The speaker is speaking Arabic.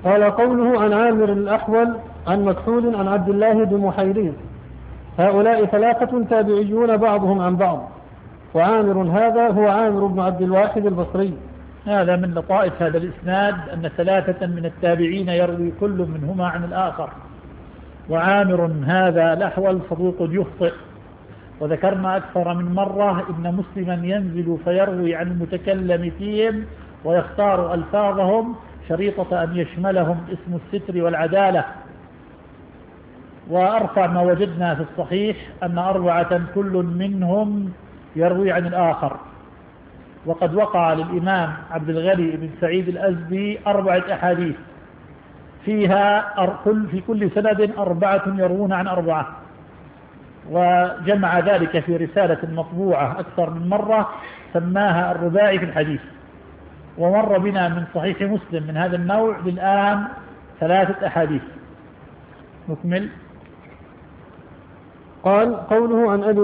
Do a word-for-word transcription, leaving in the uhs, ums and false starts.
قال قوله عن عامر الأحول عن مكحول عن عبد الله بن محيريز، هؤلاء ثلاثة تابعيون بعضهم عن بعض، وعامر هذا هو عامر بن عبد الواحد البصري. هذا من لطائف هذا الإسناد أن ثلاثة من التابعين يروي كل منهما عن الآخر. وعامر هذا الأحول صدوق يخطئ، وذكرنا أكثر من مرة إن مسلما ينزل فيروي عن المتكلم فيهم ويختار ألفاظهم شريطة أن يشملهم اسم الستر والعدالة. وأرفع ما وجدنا في الصحيح أن أربعة كل منهم يروي عن الآخر. وقد وقع للإمام عبد الغني بن سعيد الأزدي أربعة أحاديث فيها في كل سند أربعة يروون عن أربعة، وجمع ذلك في رسالة مطبوعة أكثر من مرة سماها الرباعي في الحديث. ومر بنا من صحيح مسلم من هذا النوع للآن ثلاثة أحاديث. نكمل. قال قوله عن أبي